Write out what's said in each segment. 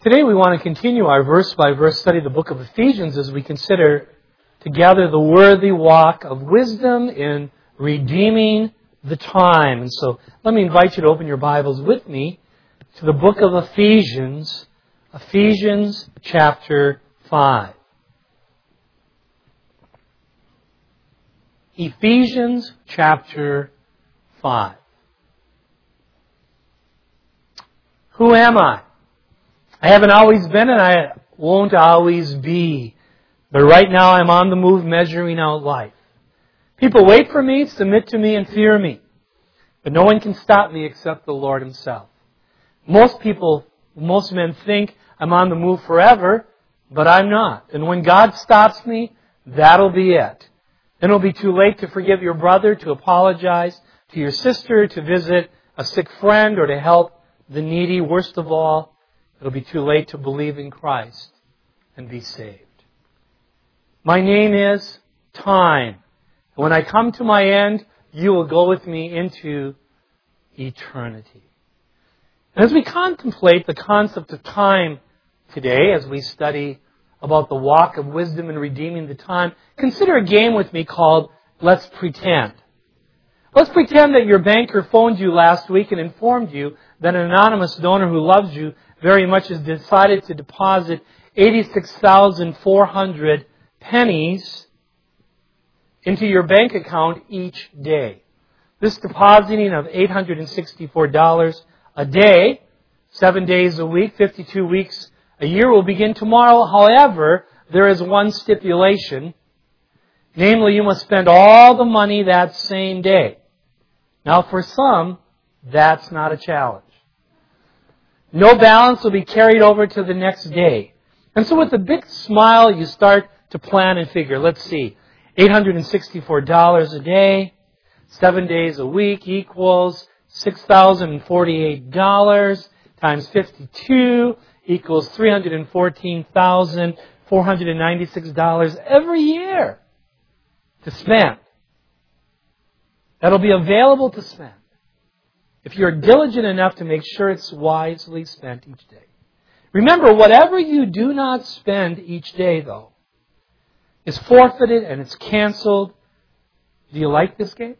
Today we want to continue our verse-by-verse study of the book of Ephesians as we consider together the worthy walk of wisdom in redeeming the time. And so let me invite you to open your Bibles with me to the book of Ephesians, Ephesians chapter 5. Ephesians chapter 5. Who am I? I haven't always been and I won't always be. But right now I'm on the move measuring out life. People wait for me, submit to me, and fear me. But no one can stop me except the Lord Himself. Most men think I'm on the move forever, but I'm not. And when God stops me, that'll be it. Then it'll be too late to forgive your brother, to apologize to your sister, to visit a sick friend, or to help the needy. Worst of all, it'll be too late to believe in Christ and be saved. My name is Time. And when I come to my end, you will go with me into eternity. And as we contemplate the concept of time today, as we study about the walk of wisdom in redeeming the time, consider a game with me called Let's Pretend. Let's pretend that your banker phoned you last week and informed you that an anonymous donor who loves you very much has decided to deposit 86,400 pennies into your bank account each day. This depositing of $864 a day, 7 days a week, 52 weeks a year will begin tomorrow. However, there is one stipulation. Namely, you must spend all the money that same day. Now, for some, that's not a challenge. No balance will be carried over to the next day. And so with a big smile, you start to plan and figure. Let's see. $864 a day, 7 days a week equals $6,048 times 52 equals $314,496 every year to spend. That'll be available to spend if you're diligent enough to make sure it's wisely spent each day. Remember, whatever you do not spend each day, though, is forfeited and it's canceled. Do you like this game?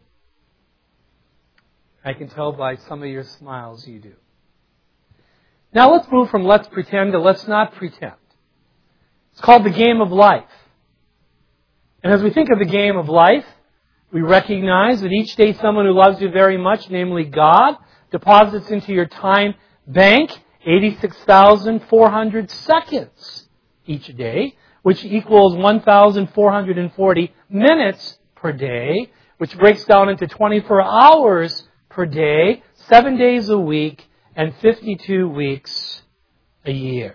I can tell by some of your smiles you do. Now let's move from let's pretend to let's not pretend. It's called the game of life. And as we think of the game of life, we recognize that each day someone who loves you very much, namely God, deposits into your time bank 86,400 seconds each day, which equals 1,440 minutes per day, which breaks down into 24 hours per day, 7 days a week, and 52 weeks a year.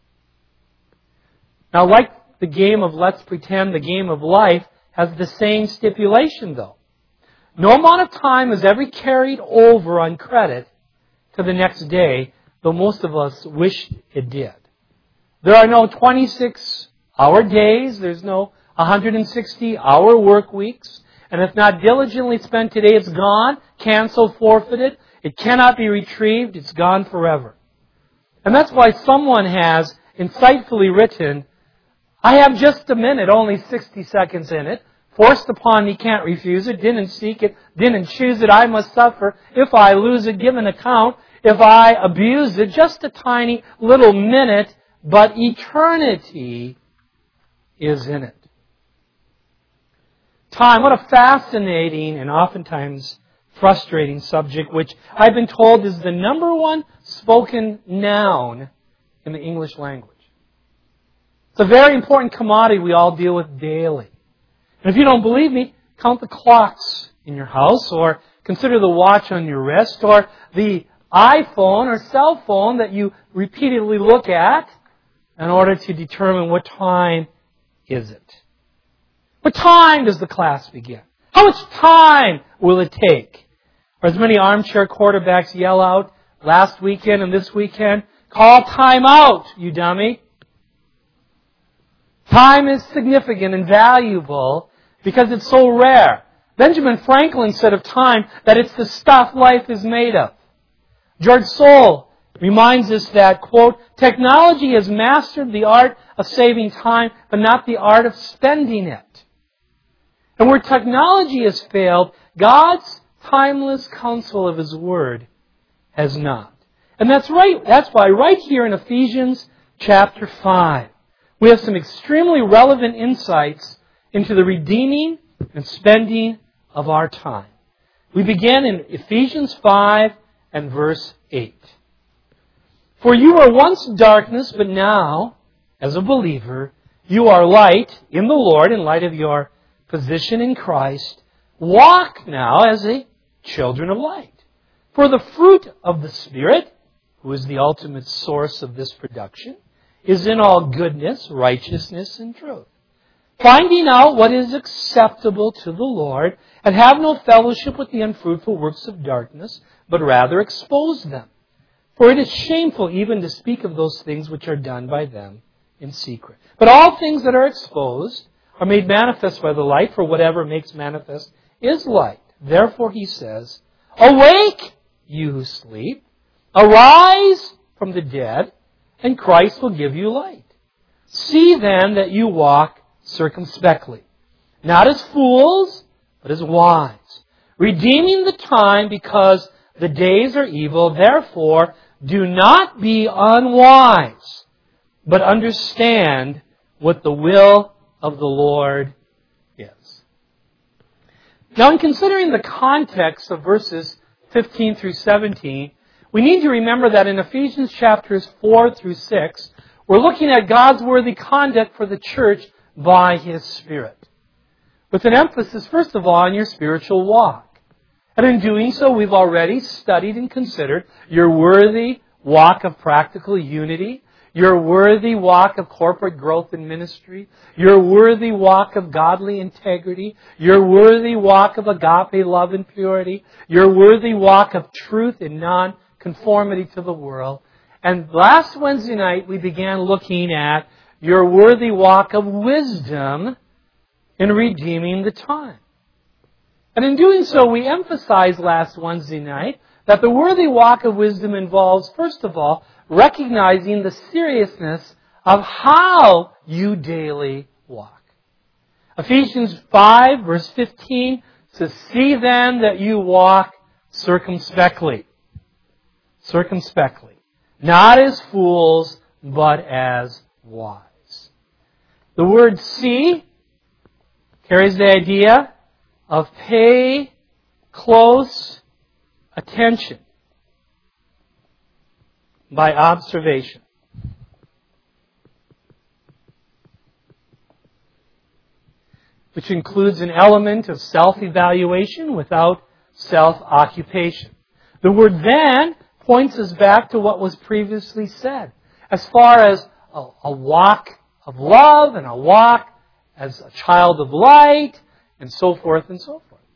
Now, like the game of let's pretend, the game of life has the same stipulation, though. No amount of time is ever carried over on credit to the next day, though most of us wish it did. There are no 26-hour days. There's no 160-hour work weeks. And if not diligently spent today, it's gone, canceled, forfeited. It cannot be retrieved. It's gone forever. And that's why someone has insightfully written, I have just a minute, only 60 seconds in it. Forced upon me, can't refuse it. Didn't seek it, didn't choose it. I must suffer. If I lose it, give an account. If I abuse it, just a tiny little minute, but eternity is in it. Time, what a fascinating and oftentimes frustrating subject, which I've been told is the number one spoken noun in the English language. It's a very important commodity we all deal with daily. And if you don't believe me, count the clocks in your house, or consider the watch on your wrist, or the iPhone or cell phone that you repeatedly look at in order to determine what time is it. What time does the class begin? How much time will it take? Or as many armchair quarterbacks yell out last weekend and this weekend, call time out, you dummy. Time is significant and valuable because it's so rare. Benjamin Franklin said of time that it's the stuff life is made of. George Soule reminds us that, quote, technology has mastered the art of saving time, but not the art of spending it. And where technology has failed, God's timeless counsel of His Word has not. And that's right. That's why right here in Ephesians chapter 5, we have some extremely relevant insights into the redeeming and spending of our time. We begin in Ephesians 5 and verse 8. For you were once darkness, but now, as a believer, you are light in the Lord in light of your position in Christ. Walk now as a children of light. For the fruit of the Spirit, who is the ultimate source of this production, is in all goodness, righteousness, and truth. Finding out what is acceptable to the Lord, and have no fellowship with the unfruitful works of darkness, but rather expose them. For it is shameful even to speak of those things which are done by them in secret. But all things that are exposed are made manifest by the light, for whatever makes manifest is light. Therefore he says, awake, you who sleep, arise from the dead, and Christ will give you light. See then that you walk circumspectly, not as fools, but as wise, redeeming the time because the days are evil. Therefore, do not be unwise, but understand what the will of the Lord is. Now, in considering the context of verses 15 through 17, we need to remember that in Ephesians chapters 4 through 6, we're looking at God's worthy conduct for the church by His Spirit, with an emphasis, first of all, on your spiritual walk. And in doing so, we've already studied and considered your worthy walk of practical unity, your worthy walk of corporate growth in ministry, your worthy walk of godly integrity, your worthy walk of agape love and purity, your worthy walk of truth and non-conformity to the world. And last Wednesday night, we began looking at your worthy walk of wisdom in redeeming the time. And in doing so, we emphasized last Wednesday night that the worthy walk of wisdom involves, first of all, recognizing the seriousness of how you daily walk. Ephesians 5, verse 15 says, see then that you walk circumspectly. Circumspectly. Not as fools, but as wise. The word see carries the idea of pay close attention by observation. Which includes an element of self-evaluation without self-occupation. The word then points us back to what was previously said, as far as a walk of love and a walk as a child of light, and so forth and so forth.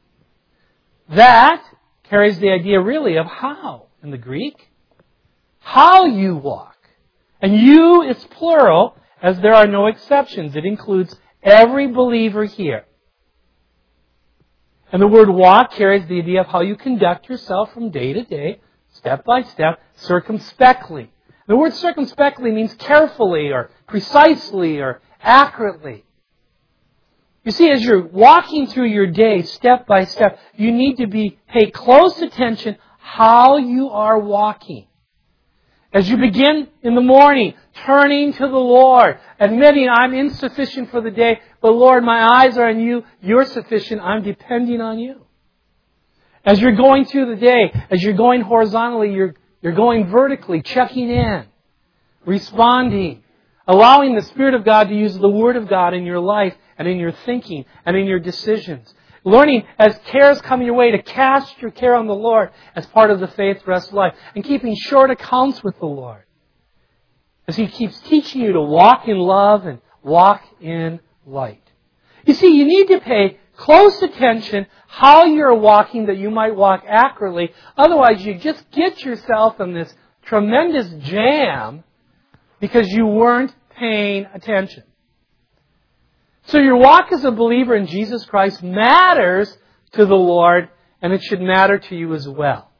That carries the idea really of how in the Greek. How you walk. And you is plural, as there are no exceptions. It includes every believer here. And the word walk carries the idea of how you conduct yourself from day to day, step by step, circumspectly. The word circumspectly means carefully or precisely or accurately. You see, as you're walking through your day, step by step, you need to pay close attention how you are walking. As you begin in the morning, turning to the Lord, admitting I'm insufficient for the day, but Lord, my eyes are on you, you're sufficient, I'm depending on you. As you're going through the day, as you're going horizontally, you're going vertically, checking in, responding, allowing the Spirit of God to use the Word of God in your life and in your thinking and in your decisions. Learning as cares come your way to cast your care on the Lord as part of the faith rest life. And keeping short accounts with the Lord. As He keeps teaching you to walk in love and walk in light. You see, you need to pay close attention how you're walking that you might walk accurately. Otherwise, you just get yourself in this tremendous jam because you weren't paying attention. So your walk as a believer in Jesus Christ matters to the Lord, and it should matter to you as well.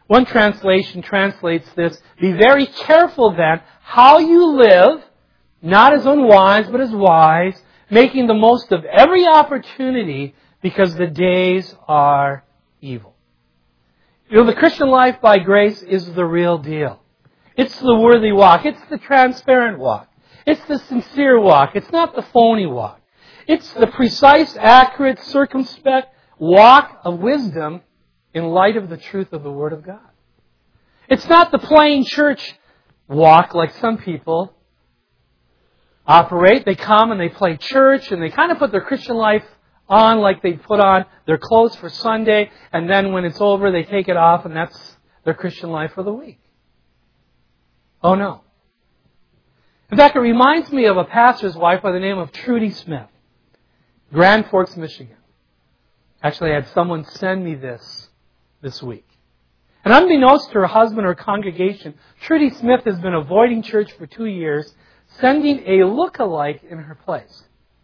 One translation translates this, be very careful then how you live, not as unwise, but as wise, making the most of every opportunity because the days are evil. You know, the Christian life by grace is the real deal. It's the worthy walk. It's the transparent walk. It's the sincere walk. It's not the phony walk. It's the precise, accurate, circumspect walk of wisdom in light of the truth of the Word of God. It's not the plain church walk like some people operate. They come and they play church and they kind of put their Christian life on like they put on their clothes for Sunday, and then when it's over they take it off and that's their Christian life for the week. Oh no. In fact, it reminds me of a pastor's wife by the name of Trudy Smith, Grand Forks, Michigan. Actually, I had someone send me this week. And unbeknownst to her husband or congregation, Trudy Smith has been avoiding church for 2 years, sending a look-alike in her place.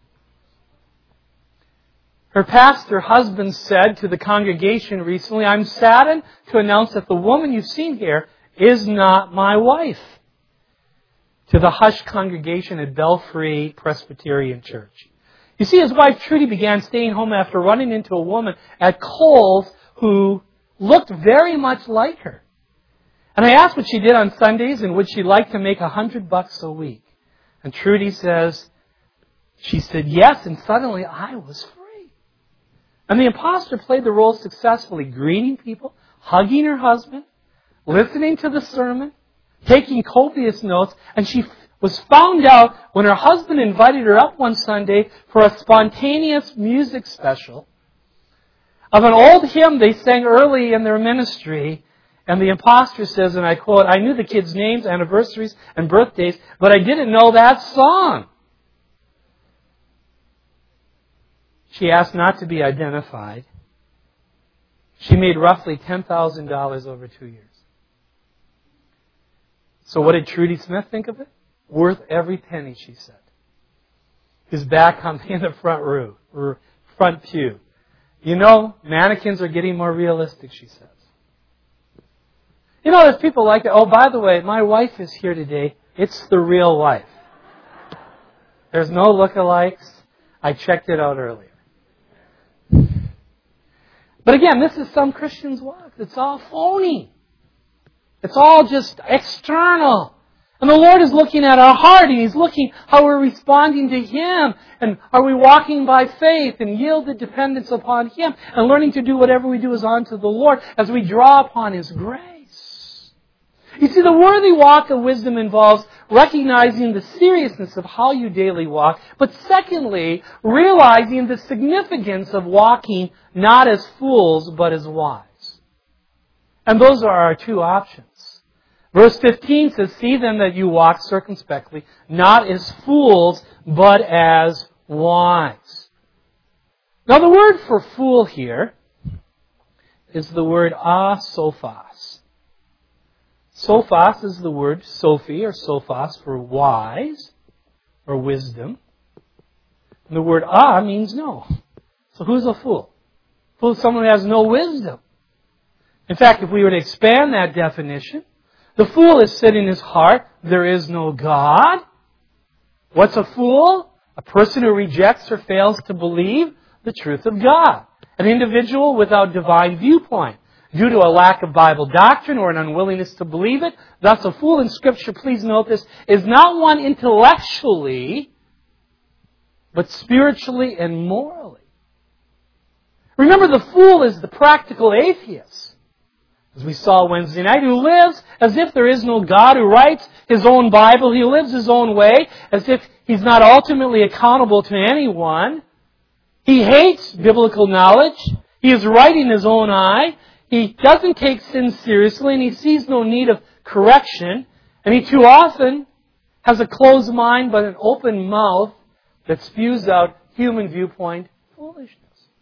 Her pastor husband said to the congregation recently, I'm saddened to announce that the woman you've seen here is not my wife. To the hushed congregation at Belfree Presbyterian Church. You see, his wife Trudy began staying home after running into a woman at Kohl's who looked very much like her. And I asked what she did on Sundays and would she like to make $100 a week. And Trudy says, she said yes, and suddenly I was free. And the imposter played the role successfully, greeting people, hugging her husband, listening to the sermon, taking copious notes, and she was found out when her husband invited her up one Sunday for a spontaneous music special of an old hymn they sang early in their ministry. And the imposter says, and I quote, I knew the kids' names, anniversaries, and birthdays, but I didn't know that song. She asked not to be identified. She made roughly $10,000 over 2 years. So what did Trudy Smith think of it? Worth every penny, she said. His back in the front pew. You know, mannequins are getting more realistic, she says. You know, there's people like that. Oh, by the way, my wife is here today. It's the real wife. There's no lookalikes. I checked it out earlier. But again, this is some Christians' walk. It's all phony. It's all just external. And the Lord is looking at our heart, and He's looking how we're responding to Him. And are we walking by faith and yielded dependence upon Him and learning to do whatever we do is unto the Lord as we draw upon His grace. You see, the worthy walk of wisdom involves recognizing the seriousness of how you daily walk, but secondly, realizing the significance of walking not as fools, but as wise. And those are our two options. Verse 15 says, see then that you walk circumspectly, not as fools, but as wise. Now the word for fool here is the word asophos. Sophos is the word Sophie or sophos for wise or wisdom. And the word means no. So who's a fool? Fool is someone who has no wisdom. In fact, if we were to expand that definition, the fool has said in his heart, there is no God. What's a fool? A person who rejects or fails to believe the truth of God. An individual without divine viewpoint. Due to a lack of Bible doctrine or an unwillingness to believe it. Thus, a fool in Scripture, please note this, is not one intellectually, but spiritually and morally. Remember, the fool is the practical atheist, as we saw Wednesday night, who lives as if there is no God, who writes his own Bible, he lives his own way, as if he's not ultimately accountable to anyone. He hates biblical knowledge. He is right in his own eye. He doesn't take sin seriously, and he sees no need of correction. And he too often has a closed mind but an open mouth that spews out human viewpoint foolishness.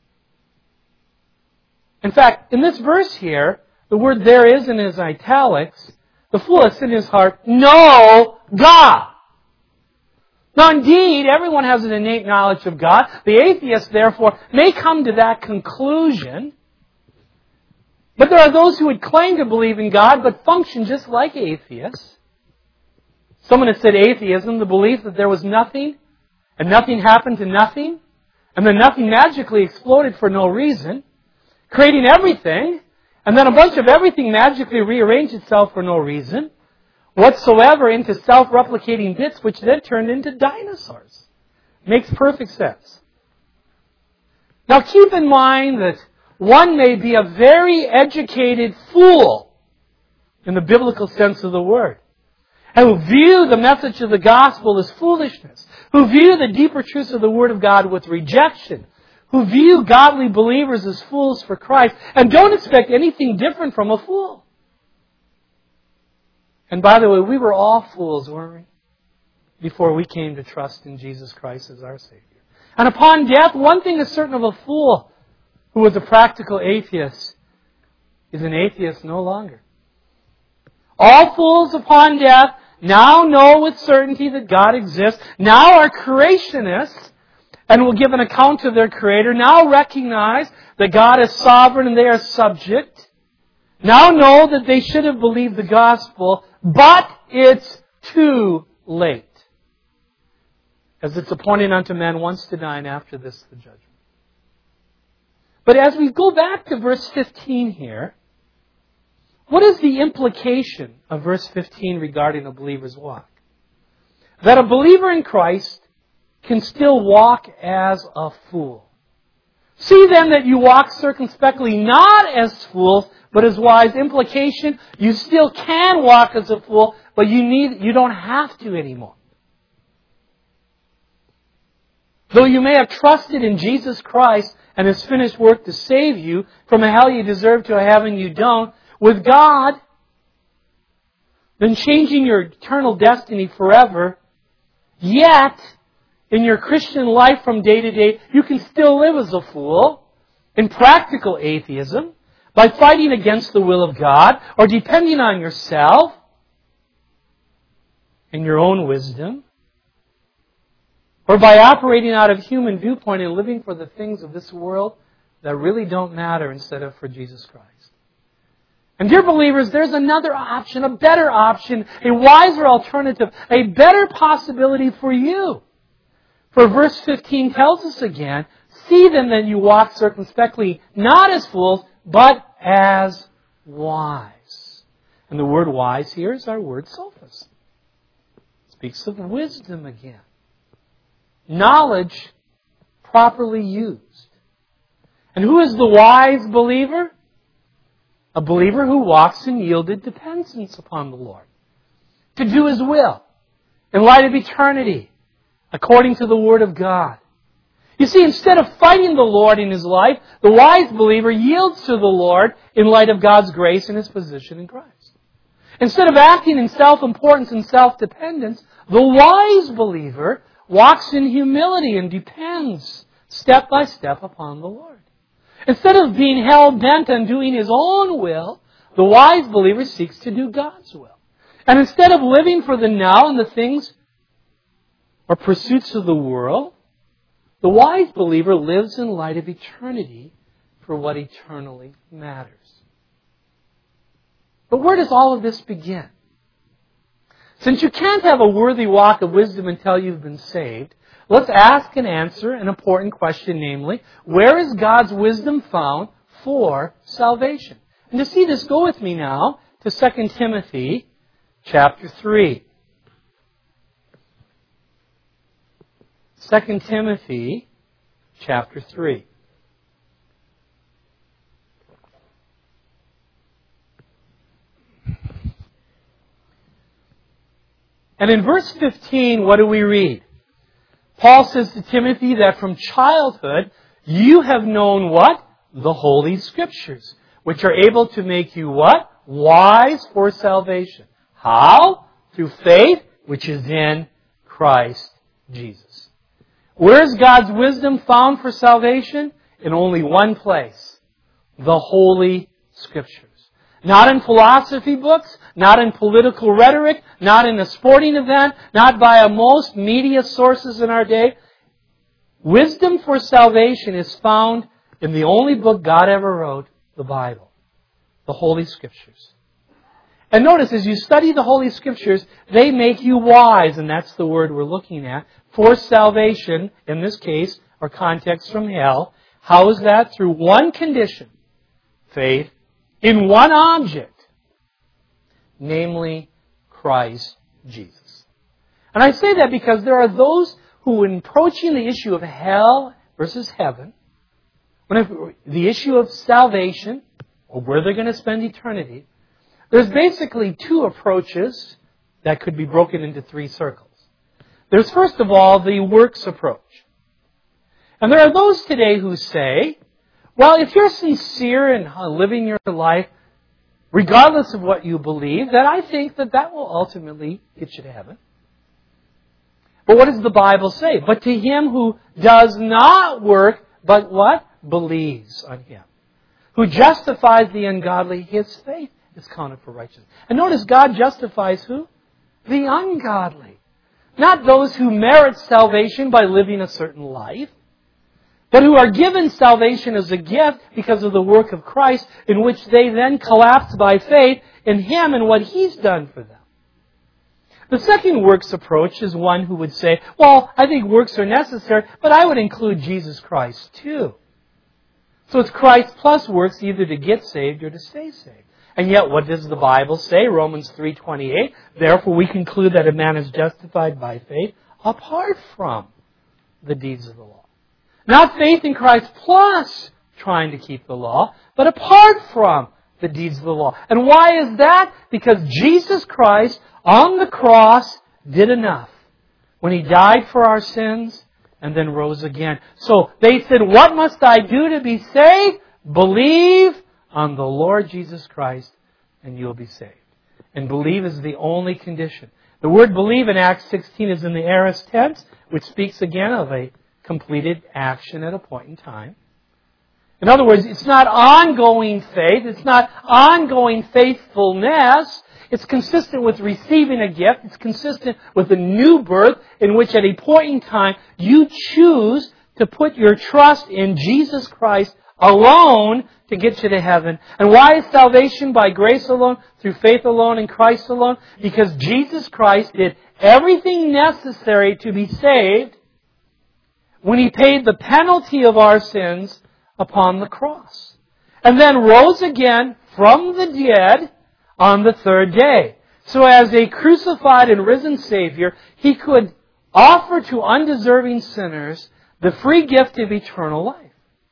In fact, in this verse here, the word there is in his italics, the fool has in his heart, no God. Now indeed, everyone has an innate knowledge of God. The atheist, therefore, may come to that conclusion. But there are those who would claim to believe in God but function just like atheists. Someone has said atheism, the belief that there was nothing and nothing happened to nothing and then nothing magically exploded for no reason, creating everything, and then a bunch of everything magically rearranged itself for no reason whatsoever into self-replicating bits which then turned into dinosaurs. Makes perfect sense. Now keep in mind that one may be a very educated fool in the biblical sense of the word, and who view the message of the gospel as foolishness, who view the deeper truths of the Word of God with rejection, who view godly believers as fools for Christ, and don't expect anything different from a fool. And by the way, we were all fools, weren't we? Before we came to trust in Jesus Christ as our Savior. And upon death, one thing is certain of a fool who was a practical atheist is an atheist no longer. All fools upon death now know with certainty that God exists, now are creationists and will give an account to their Creator, now recognize that God is sovereign and they are subject, now know that they should have believed the gospel, but it's too late. As it's appointed unto men once to die, and after this the judgment. But as we go back to verse 15 here, what is the implication of verse 15 regarding a believer's walk? That a believer in Christ can still walk as a fool. See then that you walk circumspectly, not as fools, but as wise. Implication, you still can walk as a fool, but you don't have to anymore. Though you may have trusted in Jesus Christ and His finished work to save you from a hell you deserve to a heaven you don't, with God, then changing your eternal destiny forever, yet in your Christian life from day to day, you can still live as a fool in practical atheism by fighting against the will of God or depending on yourself and your own wisdom, or by operating out of human viewpoint and living for the things of this world that really don't matter instead of for Jesus Christ. And dear believers, there's another option, a better option, a wiser alternative, a better possibility for you. For verse 15 tells us again, see then that you walk circumspectly, not as fools, but as wise. And the word wise here is our word sophist. It speaks of wisdom again. Knowledge properly used. And who is the wise believer? A believer who walks in yielded dependence upon the Lord. To do His will. In light of eternity. According to the Word of God. You see, instead of fighting the Lord in his life, the wise believer yields to the Lord in light of God's grace and his position in Christ. Instead of acting in self-importance and self-dependence, the wise believer walks in humility and depends step by step upon the Lord. Instead of being hell-bent on doing his own will, the wise believer seeks to do God's will. And instead of living for the now and the things or pursuits of the world, the wise believer lives in light of eternity for what eternally matters. But where does all of this begin? Since you can't have a worthy walk of wisdom until you've been saved, let's ask and answer an important question, namely, where is God's wisdom found for salvation? And to see this, go with me now to 2 Timothy chapter 3. 2 Timothy chapter 3. And in verse 15, what do we read? Paul says to Timothy that from childhood you have known what? The Holy Scriptures, which are able to make you what? Wise for salvation. How? Through faith, which is in Christ Jesus. Where is God's wisdom found for salvation? In only one place. The Holy Scriptures. Not in philosophy books, not in political rhetoric, not in a sporting event, not by most media sources in our day. Wisdom for salvation is found in the only book God ever wrote, the Bible. the Holy Scriptures. And notice, as you study the Holy Scriptures, they make you wise, and that's the word we're looking at, for salvation, in this case, or context from hell. How is that? Through one condition, faith, in one object, namely Christ Jesus. And I say that because there are those who, in approaching the issue of hell versus heaven, the issue of salvation, or where they're going to spend eternity, there's basically two approaches that could be broken into three circles. There's first of all the works approach. And there are those today who say, well, if you're sincere in living your life, regardless of what you believe, then I think that will ultimately get you to heaven. But what does the Bible say? But to him who does not work, but what? Believes on him. Who justifies the ungodly, his faith is counted for righteousness. And notice God justifies who? The ungodly. Not those who merit salvation by living a certain life, but who are given salvation as a gift because of the work of Christ, in which they then collapse by faith in Him and what He's done for them. The second works approach is one who would say, well, I think works are necessary, but I would include Jesus Christ too. So it's Christ plus works either to get saved or to stay saved. And yet, what does the Bible say? Romans 3:28. Therefore, we conclude that a man is justified by faith apart from the deeds of the law. Not faith in Christ plus trying to keep the law, but apart from the deeds of the law. And why is that? Because Jesus Christ on the cross did enough when He died for our sins and then rose again. So they said, what must I do to be saved? Believe on the Lord Jesus Christ and you'll be saved. And believe is the only condition. The word believe in Acts 16 is in the aorist tense, which speaks again of a completed action at a point in time. In other words, it's not ongoing faith, it's not ongoing faithfulness. It's consistent with receiving a gift. It's consistent with a new birth in which at a point in time you choose to put your trust in Jesus Christ alone to get you to heaven. And why is salvation by grace alone, through faith alone, in Christ alone? Because Jesus Christ did everything necessary to be saved when He paid the penalty of our sins upon the cross. And then rose again from the dead on the third day. So as a crucified and risen Savior, He could offer to undeserving sinners the free gift of eternal life.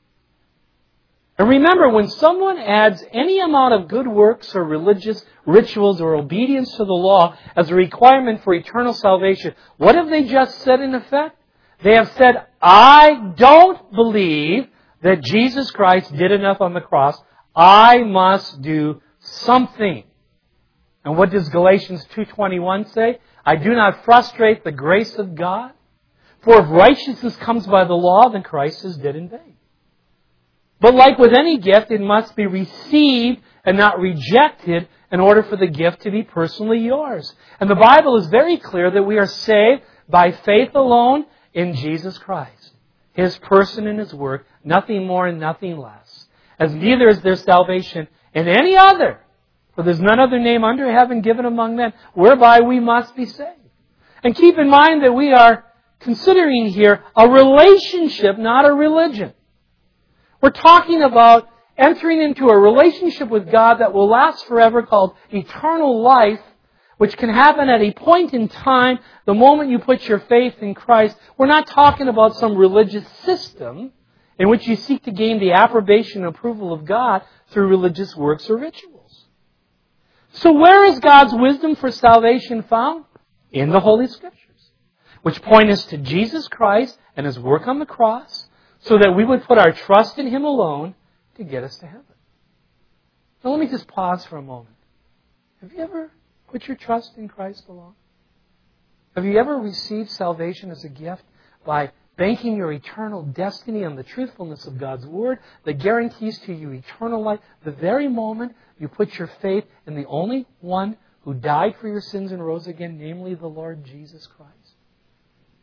And remember, when someone adds any amount of good works or religious rituals or obedience to the law as a requirement for eternal salvation, what have they just said in effect? They have said, I don't believe that Jesus Christ did enough on the cross. I must do something. And what does Galatians 2:21 say? I do not frustrate the grace of God. For if righteousness comes by the law, then Christ is dead in vain. But like with any gift, it must be received and not rejected in order for the gift to be personally yours. And the Bible is very clear that we are saved by faith alone in Jesus Christ. His person and His work, nothing more and nothing less. As neither is there salvation in any other, for there's none other name under heaven given among men whereby we must be saved. And keep in mind that we are considering here a relationship, not a religion. We're talking about entering into a relationship with God that will last forever, called eternal life, which can happen at a point in time, the moment you put your faith in Christ. We're not talking about some religious system in which you seek to gain the approbation and approval of God through religious works or rituals. So where is God's wisdom for salvation found? In the Holy Scriptures, which point us to Jesus Christ and His work on the cross, so that we would put our trust in Him alone to get us to heaven. Now let me just pause for a moment. Have you ever put your trust in Christ alone? Have you ever received salvation as a gift by banking your eternal destiny on the truthfulness of God's Word that guarantees to you eternal life the very moment you put your faith in the only one who died for your sins and rose again, namely the Lord Jesus Christ?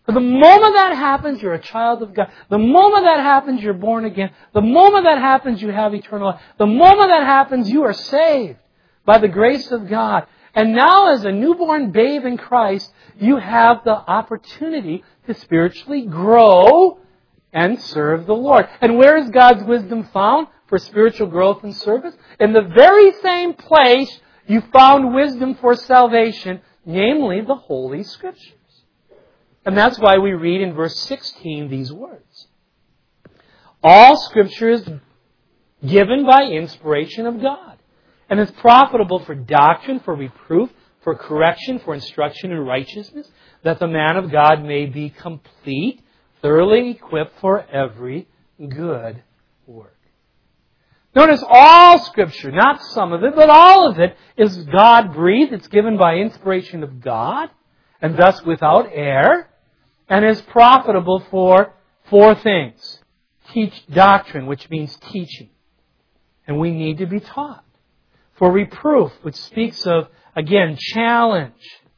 But the moment that happens, you're a child of God. The moment that happens, you're born again. The moment that happens, you have eternal life. The moment that happens, you are saved by the grace of God. And now as a newborn babe in Christ, you have the opportunity to spiritually grow and serve the Lord. And where is God's wisdom found for spiritual growth and service? In the very same place you found wisdom for salvation, namely the Holy Scriptures. And that's why we read in verse 16 these words. All Scripture is given by inspiration of God, and is profitable for doctrine, for reproof, for correction, for instruction in righteousness, that the man of God may be complete, thoroughly equipped for every good work. Notice all Scripture, not some of it, but all of it, is God-breathed. It's given by inspiration of God, and thus without error, and is profitable for four things. Teach doctrine, which means teaching. And we need to be taught. For reproof, which speaks of, again, challenge.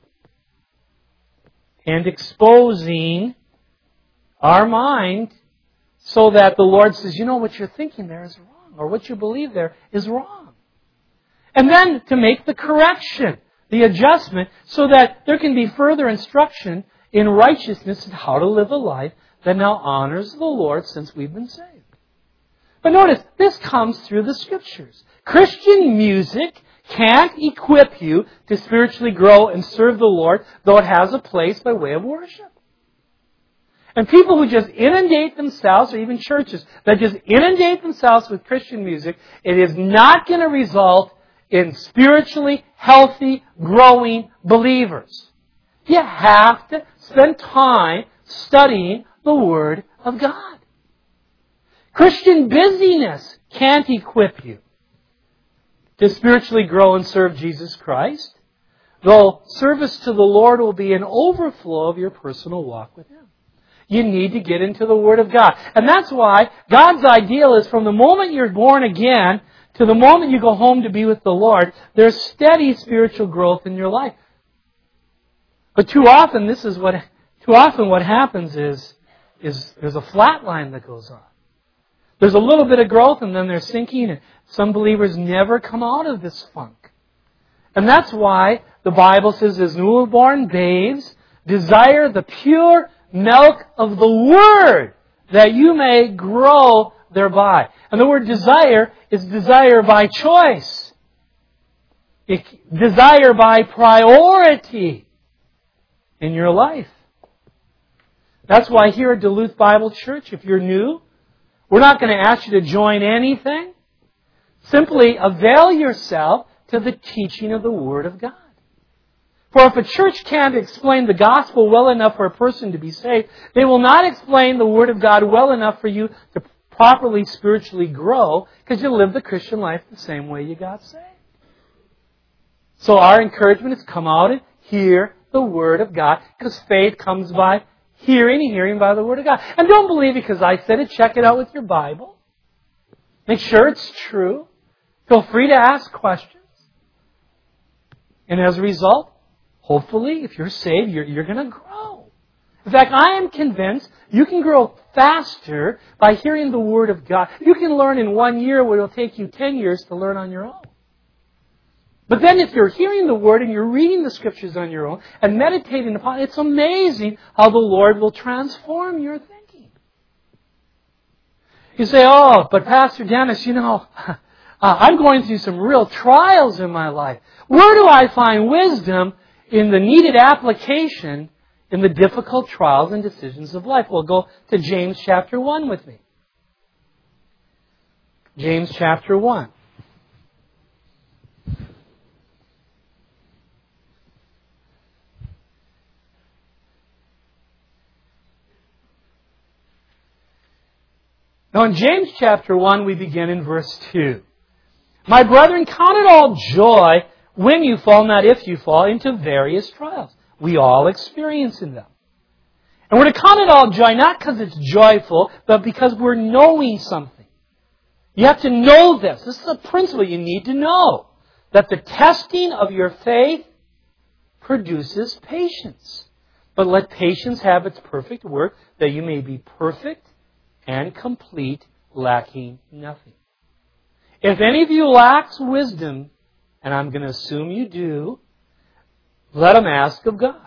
And exposing our mind so that the Lord says, you know, what you're thinking there is wrong, or what you believe there is wrong. And then to make the correction, the adjustment, so that there can be further instruction in righteousness and how to live a life that now honors the Lord since we've been saved. But notice, this comes through the Scriptures. Christian music can't equip you to spiritually grow and serve the Lord, though it has a place by way of worship. And people who just inundate themselves, or even churches that just inundate themselves with Christian music, it is not going to result in spiritually healthy, growing believers. You have to spend time studying the Word of God. Christian busyness can't equip you to spiritually grow and serve Jesus Christ, though service to the Lord will be an overflow of your personal walk with Him. You need to get into the Word of God. And that's why God's ideal is from the moment you're born again to the moment you go home to be with the Lord, there's steady spiritual growth in your life. But too often what happens is there's a flat line that goes on. There's a little bit of growth and then they're sinking, and some believers never come out of this funk. And that's why the Bible says, as newborn babes, desire the pure milk of the Word, that you may grow thereby. And the word desire is desire by choice. Desire by priority in your life. That's why here at Duluth Bible Church, if you're new, we're not going to ask you to join anything. Simply avail yourself to the teaching of the Word of God. For if a church can't explain the gospel well enough for a person to be saved, they will not explain the Word of God well enough for you to properly spiritually grow, because you live the Christian life the same way you got saved. So our encouragement is come out and hear the Word of God, because faith comes by hearing and hearing by the Word of God. And don't believe it because I said it. Check it out with your Bible. Make sure it's true. Feel free to ask questions. And as a result, hopefully, if you're saved, you're going to grow. In fact, I am convinced you can grow faster by hearing the Word of God. You can learn in 1 year what it will take you 10 years to learn on your own. But then if you're hearing the Word and you're reading the Scriptures on your own and meditating upon it, it's amazing how the Lord will transform your thinking. You say, oh, but Pastor Dennis, I'm going through some real trials in my life. Where do I find wisdom in the needed application in the difficult trials and decisions of life? Well, go to James chapter 1 with me. James chapter 1. Now in James chapter 1, we begin in verse 2. My brethren, count it all joy when you fall, not if you fall, into various trials. We all experience in them. And we're to count it all joy, not because it's joyful, but because we're knowing something. You have to know this. This is a principle you need to know. That the testing of your faith produces patience. But let patience have its perfect work, that you may be perfect and complete, lacking nothing. If any of you lacks wisdom, and I'm going to assume you do, let him ask of God.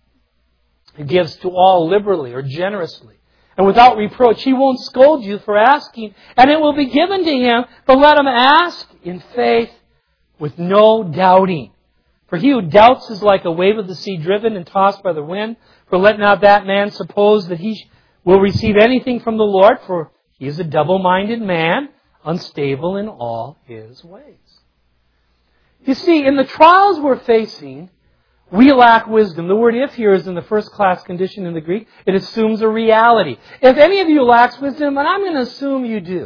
He gives to all liberally or generously, and without reproach. He won't scold you for asking, and it will be given to him. But let him ask in faith with no doubting. For he who doubts is like a wave of the sea driven and tossed by the wind. For let not that man suppose that he will receive anything from the Lord, for he is a double-minded man, unstable in all his ways. You see, in the trials we're facing, we lack wisdom. The word if here is in the first-class condition in the Greek. It assumes a reality. If any of you lacks wisdom, and I'm going to assume you do.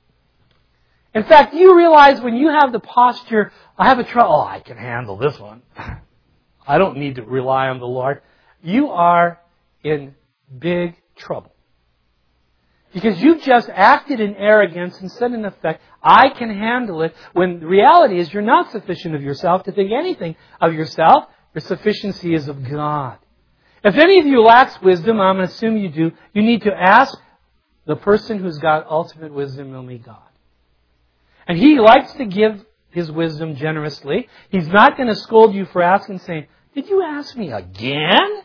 In fact, you realize when you have the posture, I have a trial, I can handle this one. I don't need to rely on the Lord. You are in big trouble. Because you've just acted in arrogance and said in effect, I can handle it, when the reality is you're not sufficient of yourself to think anything of yourself. Your sufficiency is of God. If any of you lacks wisdom, I'm going to assume you do, you need to ask the person who's got ultimate wisdom, namely God. And He likes to give His wisdom generously. He's not going to scold you for asking, saying, did you ask me again?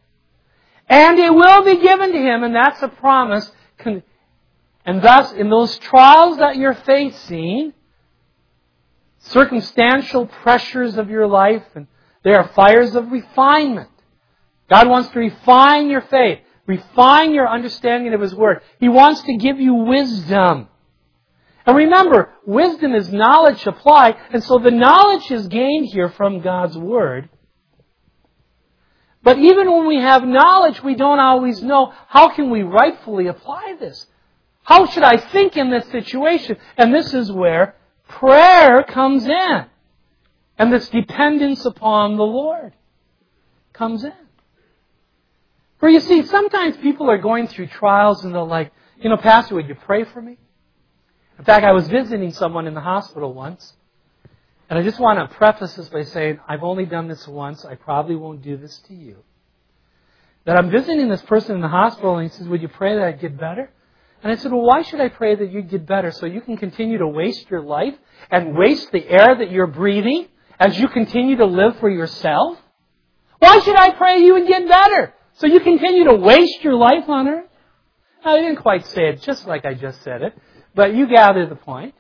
And it will be given to him, and that's a promise. And thus, in those trials that you're facing, circumstantial pressures of your life, and they are fires of refinement. God wants to refine your faith, refine your understanding of His Word. He wants to give you wisdom. And remember, wisdom is knowledge applied, and so the knowledge is gained here from God's Word. But even when we have knowledge, we don't always know, how can we rightfully apply this? How should I think in this situation? And this is where prayer comes in. And this dependence upon the Lord comes in. For you see, sometimes people are going through trials and they're like, Pastor, would you pray for me? In fact, I was visiting someone in the hospital once. And I just want to preface this by saying, I've only done this once. I probably won't do this to you. That I'm visiting this person in the hospital and he says, would you pray that I'd get better? And I said, well, why should I pray that you'd get better? So you can continue to waste your life and waste the air that you're breathing as you continue to live for yourself? Why should I pray you would get better? So you continue to waste your life on earth? I didn't quite say it just like I just said it, but you gather the point.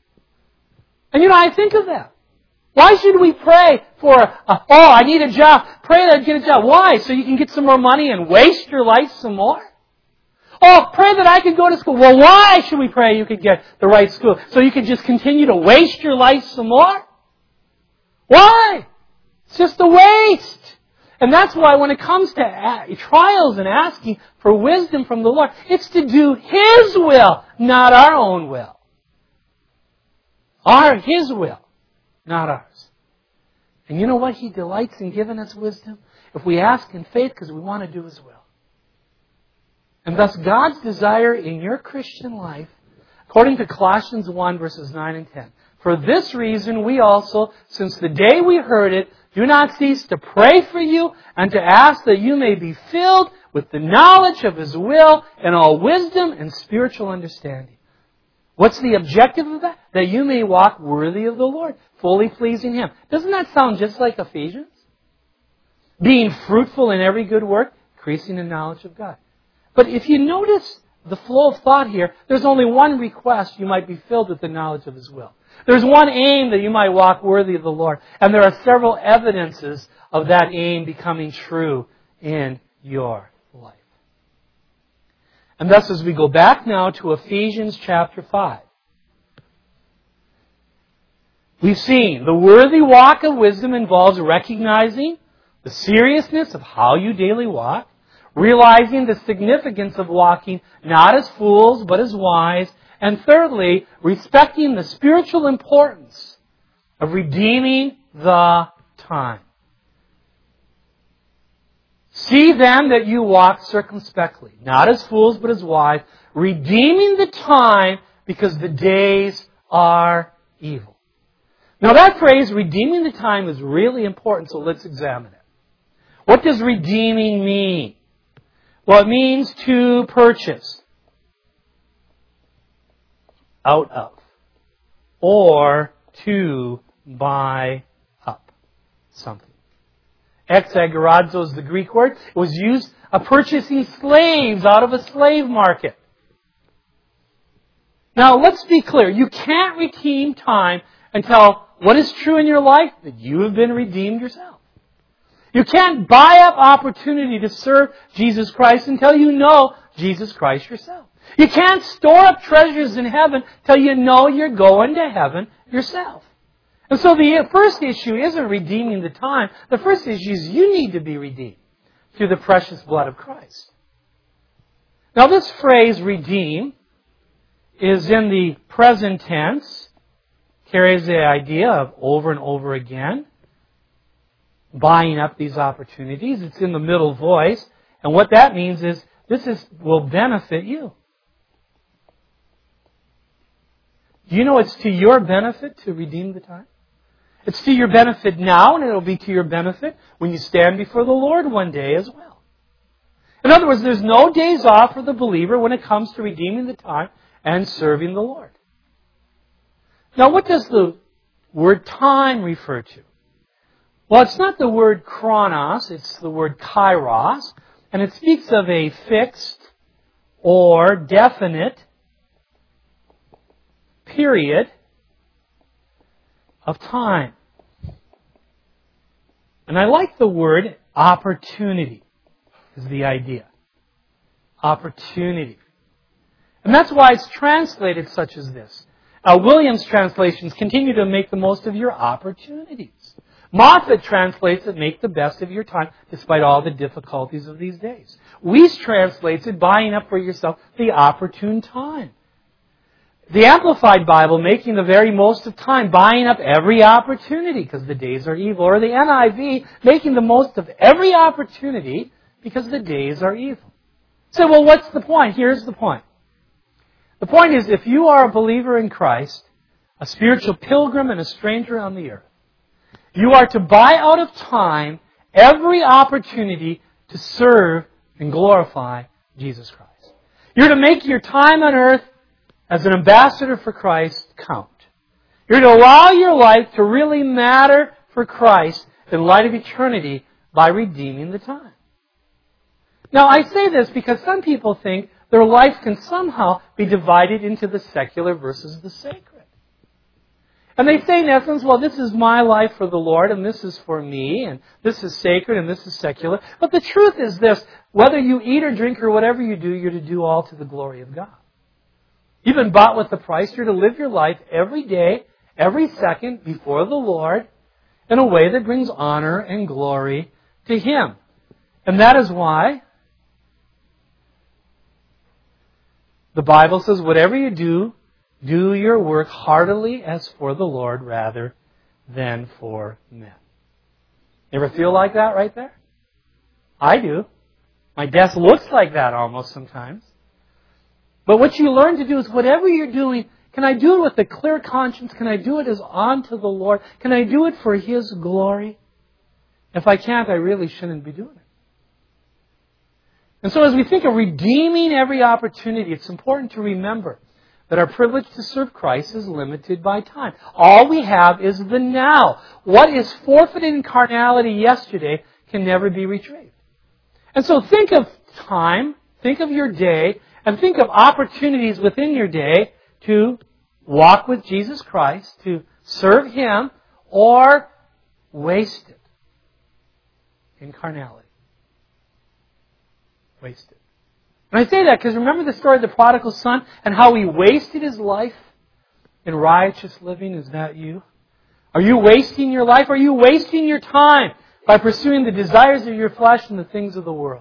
And I think of that. Why should we pray for, I need a job. Pray that I get a job. Why? So you can get some more money and waste your life some more? Oh, pray that I could go to school. Well, why should we pray you could get the right school? So you can just continue to waste your life some more? Why? It's just a waste. And that's why when it comes to trials and asking for wisdom from the Lord, it's to do His will, not our own will. His will, not ours. And you know what? He delights in giving us wisdom if we ask in faith because we want to do His will. And thus God's desire in your Christian life, according to Colossians 1, verses 9 and 10. For this reason we also, since the day we heard it, do not cease to pray for you and to ask that you may be filled with the knowledge of His will and all wisdom and spiritual understanding. What's the objective of that? That you may walk worthy of the Lord, fully pleasing Him. Doesn't that sound just like Ephesians? Being fruitful in every good work, increasing in knowledge of God. But if you notice the flow of thought here, there's only one request: you might be filled with the knowledge of His will. There's one aim, that you might walk worthy of the Lord. And there are several evidences of that aim becoming true in your life. And thus, as we go back now to Ephesians chapter 5, we've seen the worthy walk of wisdom involves recognizing the seriousness of how you daily walk, realizing the significance of walking not as fools but as wise, and thirdly, respecting the spiritual importance of redeeming the time. See then that you walk circumspectly, not as fools but as wise, redeeming the time because the days are evil. Now that phrase, redeeming the time, is really important, so let's examine it. What does redeeming mean? Well, it means to purchase out of, or to buy up something. Exagorazo is the Greek word. It was used of purchasing slaves out of a slave market. Now, let's be clear. You can't redeem time until what is true in your life? That you have been redeemed yourself. You can't buy up opportunity to serve Jesus Christ until you know Jesus Christ yourself. You can't store up treasures in heaven till you know you're going to heaven yourself. And so the first issue isn't redeeming the time. The first issue is you need to be redeemed through the precious blood of Christ. Now this phrase, redeem, is in the present tense, carries the idea of over and over again, buying up these opportunities. It's in the middle voice. And what that means is will benefit you. Do you know it's to your benefit to redeem the time? It's to your benefit now, and it'll be to your benefit when you stand before the Lord one day as well. In other words, there's no days off for the believer when it comes to redeeming the time and serving the Lord. Now, what does the word time refer to? Well, it's not the word chronos, it's the word kairos, and it speaks of a fixed or definite period of time. And I like the word opportunity, is the idea. Opportunity. And that's why it's translated such as this. Williams' translations continue to make the most of your opportunities. Moffat translates it, make the best of your time, despite all the difficulties of these days. Weiss translates it, buying up for yourself the opportune time. The Amplified Bible, making the very most of time, buying up every opportunity because the days are evil. Or the NIV, making the most of every opportunity because the days are evil. So, well, what's the point? Here's the point. The point is, if you are a believer in Christ, a spiritual pilgrim and a stranger on the earth, you are to buy out of time every opportunity to serve and glorify Jesus Christ. You're to make your time on earth as an ambassador for Christ count. You're to allow your life to really matter for Christ in light of eternity by redeeming the time. Now, I say this because some people think their life can somehow be divided into the secular versus the sacred. And they say in essence, well, this is my life for the Lord, and this is for me, and this is sacred, and this is secular. But the truth is this, whether you eat or drink or whatever you do, you're to do all to the glory of God. You've been bought with the price. You're to live your life every day, every second before the Lord in a way that brings honor and glory to Him. And that is why the Bible says, whatever you do, do your work heartily as for the Lord rather than for men. You ever feel like that right there? I do. My desk looks like that almost sometimes. But what you learn to do is whatever you're doing, can I do it with a clear conscience? Can I do it as unto the Lord? Can I do it for His glory? If I can't, I really shouldn't be doing it. And so as we think of redeeming every opportunity, it's important to remember that our privilege to serve Christ is limited by time. All we have is the now. What is forfeited in carnality yesterday can never be retrieved. And so think of time, think of your day, and think of opportunities within your day to walk with Jesus Christ, to serve Him, or waste it in carnality. Waste it. And I say that because remember the story of the prodigal son and how he wasted his life in riotous living? Is that you? Are you wasting your life? Are you wasting your time by pursuing the desires of your flesh and the things of the world?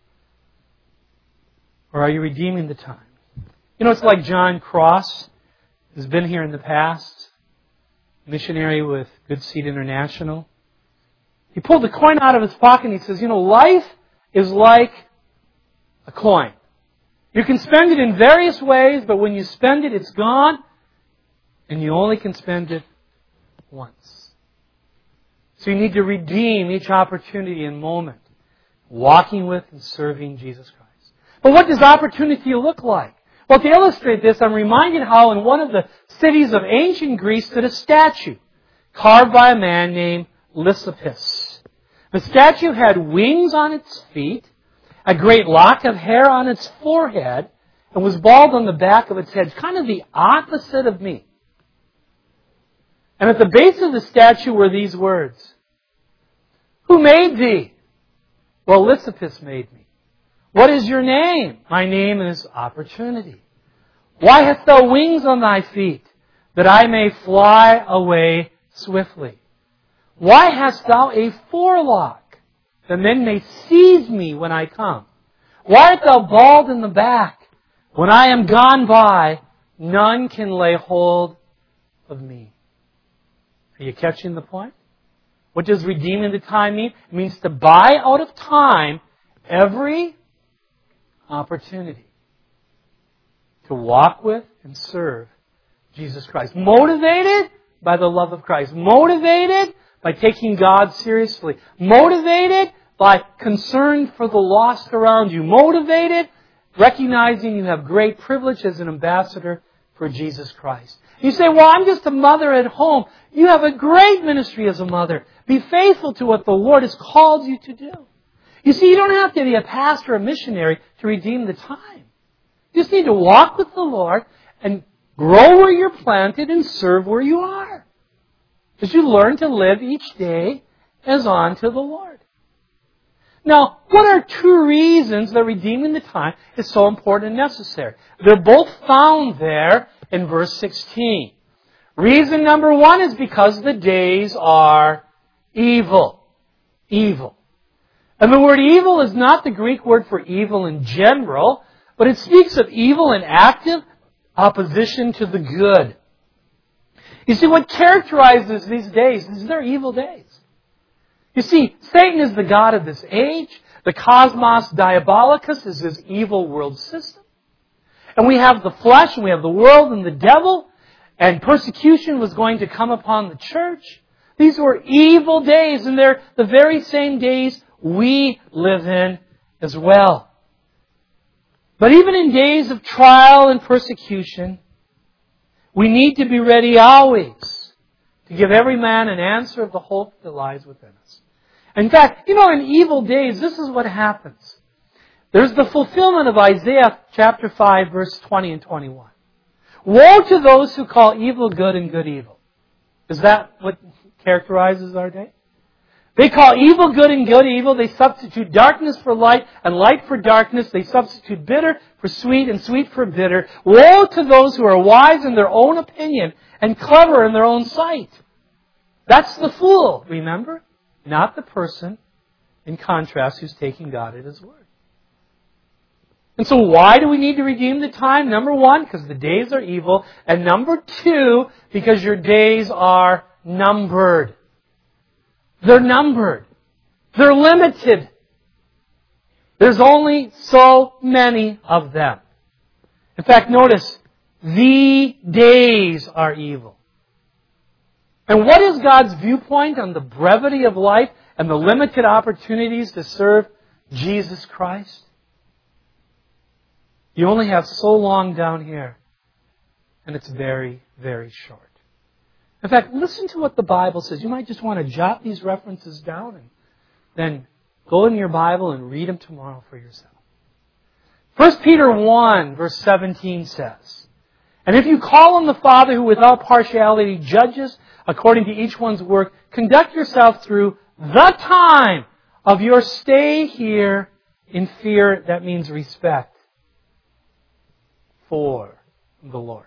Or are you redeeming the time? You know, it's like John Cross, who's been here in the past, missionary with Good Seed International. He pulled the coin out of his pocket and he says, you know, life is like a coin. You can spend it in various ways, but when you spend it, it's gone, and you only can spend it once. So you need to redeem each opportunity and moment. walking with and serving Jesus Christ. But what does opportunity look like? Well, to illustrate this, I'm reminded how in one of the cities of ancient Greece stood a statue carved by a man named Lysippus. The statue had wings on its feet, a great lock of hair on its forehead, and was bald on the back of its head, kind of the opposite of me. And at the base of the statue were these words, "Who made thee?" "Well, Lysippus made me." "What is your name?" "My name is Opportunity." "Why hast thou wings on thy feet, that I may fly away swiftly?" "Why hast thou a forelock, that men may seize me when I come?" "Why art thou bald in the back? When I am gone by, none can lay hold of me." Are you catching the point? What does redeeming the time mean? It means to buy out of time every opportunity to walk with and serve Jesus Christ. Motivated by the love of Christ. Motivated by taking God seriously. Motivated by concern for the lost around you. Motivated recognizing you have great privilege as an ambassador for Jesus Christ. You say, "Well, I'm just a mother at home." You have a great ministry as a mother. Be faithful to what the Lord has called you to do. You see, you don't have to be a pastor or a missionary to redeem the time. You just need to walk with the Lord and grow where you're planted and serve where you are, as you learn to live each day as unto the Lord. Now, what are two reasons that redeeming the time is so important and necessary? They're both found there in verse 16. Reason number one is because the days are evil. Evil. And the word evil is not the Greek word for evil in general, but it speaks of evil in active opposition to the good. You see, what characterizes these days is they're evil days. You see, Satan is the god of this age. The cosmos diabolicus is his evil world system. And we have the flesh, and we have the world and the devil, and persecution was going to come upon the church. These were evil days, and they're the very same days we live in as well. But even in days of trial and persecution, we need to be ready always to give every man an answer of the hope that lies within us. In fact, in evil days, this is what happens. There's the fulfillment of Isaiah chapter 5, verse 20 and 21. Woe to those who call evil good and good evil. Is that what characterizes our day? They call evil good and good evil. They substitute darkness for light and light for darkness. They substitute bitter for sweet and sweet for bitter. Woe to those who are wise in their own opinion and clever in their own sight. That's the fool, remember? Not the person, in contrast, who's taking God at His word. And so why do we need to redeem the time? Number one, because the days are evil. And number two, because your days are numbered. They're numbered. They're limited. There's only so many of them. In fact, notice, the days are evil. And what is God's viewpoint on the brevity of life and the limited opportunities to serve Jesus Christ? You only have so long down here, and it's very, very short. In fact, listen to what the Bible says. You might just want to jot these references down and then go in your Bible and read them tomorrow for yourself. 1 Peter 1, verse 17 says, "And if you call on the Father who without partiality judges according to each one's work, conduct yourself through the time of your stay here in fear," that means respect, "for the Lord."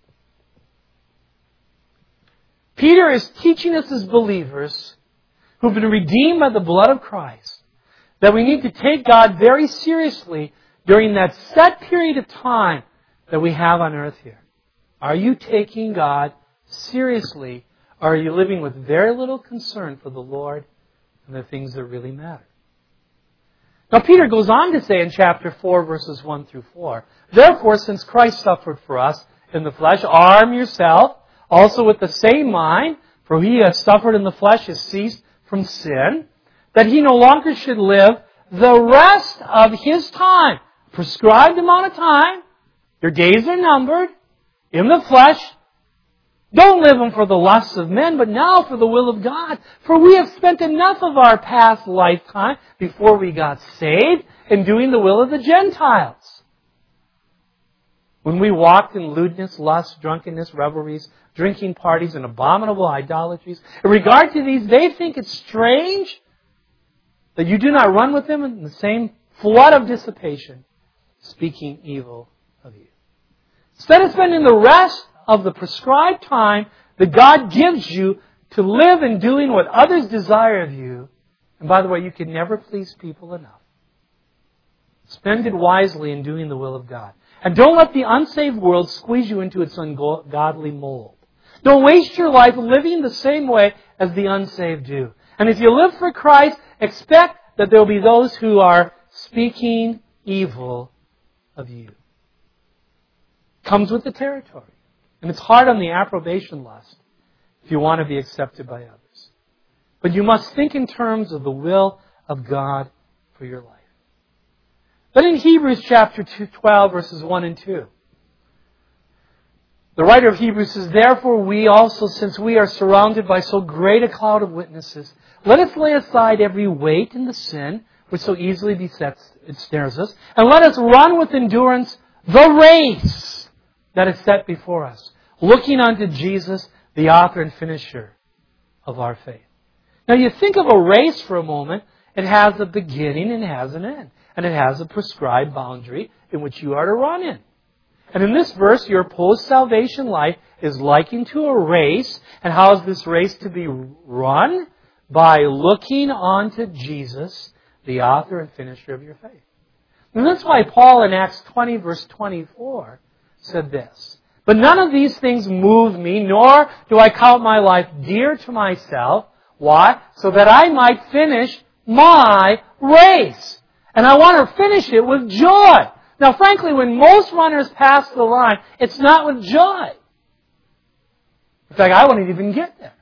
Peter is teaching us as believers who've been redeemed by the blood of Christ that we need to take God very seriously during that set period of time that we have on earth here. Are you taking God seriously, or are you living with very little concern for the Lord and the things that really matter? Now, Peter goes on to say in chapter 4, verses 1 through 4, "Therefore, since Christ suffered for us in the flesh, arm yourself also with the same mind, for he who has suffered in the flesh has ceased from sin, that he no longer should live the rest of His time, prescribed amount of time, your days are numbered, in the flesh. Don't live them for the lusts of men, but now for the will of God. For we have spent enough of our past lifetime before we got saved in doing the will of the Gentiles. When we walked in lewdness, lust, drunkenness, revelries, drinking parties, and abominable idolatries, in regard to these, they think it's strange that you do not run with them in the same flood of dissipation, speaking evil of you. Instead of spending the rest of the prescribed time that God gives you to live in doing what others desire of you, and by the way, you can never please people enough. Spend it wisely in doing the will of God. And don't let the unsaved world squeeze you into its ungodly mold. Don't waste your life living the same way as the unsaved do. And if you live for Christ, expect that there will be those who are speaking evil of you. Comes with the territory. And it's hard on the approbation lust if you want to be accepted by others. But you must think in terms of the will of God for your life. But in Hebrews chapter 12, verses 1 and 2, the writer of Hebrews says, Therefore we also, since we are surrounded by so great a cloud of witnesses, let us lay aside every weight and the sin which so easily ensnares us, and let us run with endurance the race that is set before us, looking unto Jesus, the author and finisher of our faith. Now you think of a race for a moment. It has a beginning and it has an end. And it has a prescribed boundary in which you are to run in. And in this verse, your post-salvation life is likened to a race. And how is this race to be run? By looking onto Jesus, the author and finisher of your faith. And that's why Paul in Acts 20, verse 24, said this, But none of these things move me, nor do I count my life dear to myself. Why? So that I might finish my race. And I want to finish it with joy. Now, frankly, when most runners pass the line, it's not with joy. In fact, I wouldn't even get there.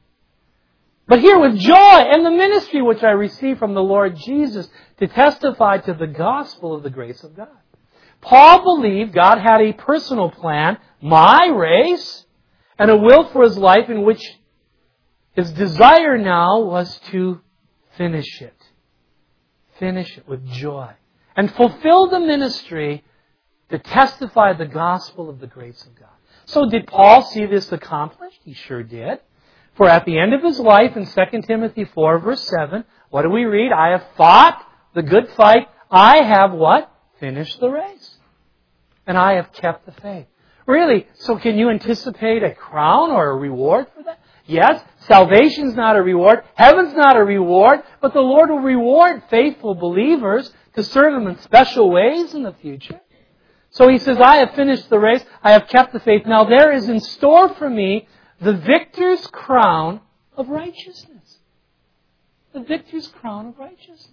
But here with joy and the ministry which I received from the Lord Jesus to testify to the gospel of the grace of God. Paul believed God had a personal plan, my race, and a will for his life in which his desire now was to finish it. Finish it with joy. And fulfill the ministry to testify the gospel of the grace of God. So did Paul see this accomplished? He sure did. For at the end of his life in 2 Timothy 4 verse 7, what do we read? I have fought the good fight. I have what? Finished the race. And I have kept the faith. Really? So can you anticipate a crown or a reward for that? Yes, salvation's not a reward. Heaven's not a reward. But the Lord will reward faithful believers to serve Him in special ways in the future. So He says, I have finished the race. I have kept the faith. Now there is in store for me the victor's crown of righteousness. The victor's crown of righteousness.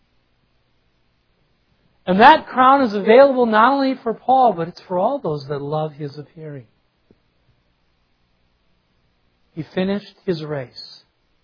And that crown is available not only for Paul, but it's for all those that love His appearing. He finished His race.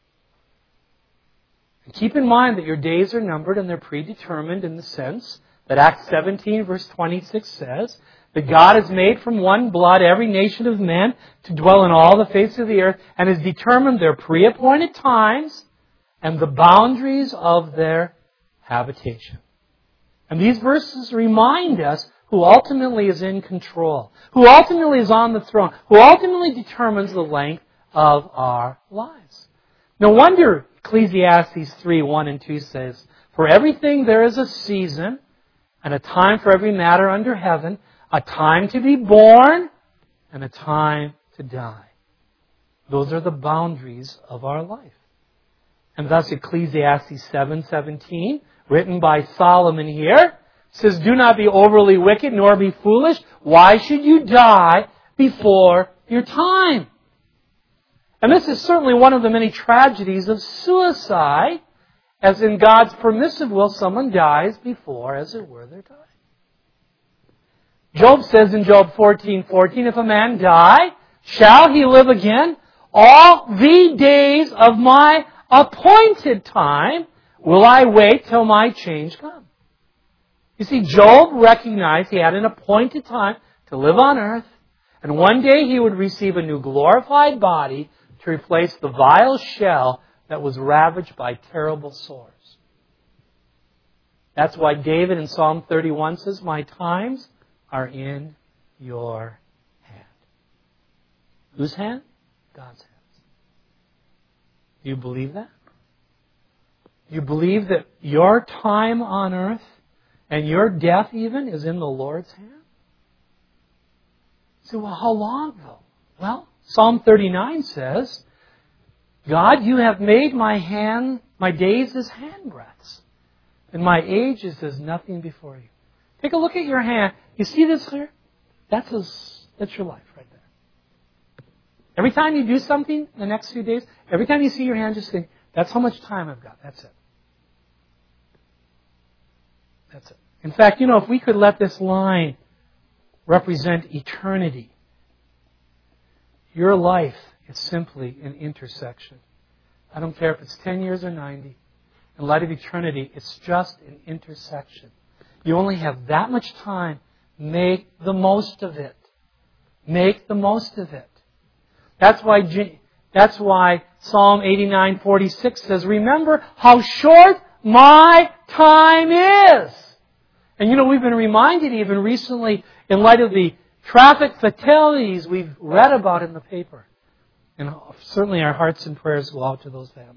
And keep in mind that your days are numbered and they're predetermined in the sense that Acts 17 verse 26 says that God has made from one blood every nation of men to dwell in all the face of the earth and has determined their pre-appointed times and the boundaries of their habitation. And these verses remind us who ultimately is in control, who ultimately is on the throne, who ultimately determines the length of our lives. No wonder Ecclesiastes 3, 1 and 2 says, For everything there is a season and a time for every matter under heaven, a time to be born and a time to die. Those are the boundaries of our life. And thus Ecclesiastes 7:17, written by Solomon here, says, Do not be overly wicked nor be foolish. Why should you die before your time? And this is certainly one of the many tragedies of suicide, as in God's permissive will, someone dies before, as it were, their time. Job says in Job 14:14, If a man die, shall he live again? All the days of my appointed time Will I wait till my change comes? You see, Job recognized he had an appointed time to live on earth, and one day he would receive a new glorified body to replace the vile shell that was ravaged by terrible sores. That's why David in Psalm 31 says, my times are in your hand. Whose hand? God's hands. Do you believe that? Do you believe that your time on earth and your death even is in the Lord's hand? So, well, how long though? Well, Psalm 39 says, God, you have made my days as handbreadths, and my age is as nothing before you. Take a look at your hand. You see this here? That's your life right there. Every time you do something the next few days, every time you see your hand, just think, that's how much time I've got. That's it. That's it. In fact, if we could let this line represent eternity, your life is simply an intersection. I don't care if it's 10 years or 90. In light of eternity, it's just an intersection. You only have that much time. Make the most of it. Make the most of it. That's why Psalm 89:46 says, remember how short my time is. And we've been reminded even recently in light of the traffic fatalities we've read about in the paper. And certainly our hearts and prayers go out to those families.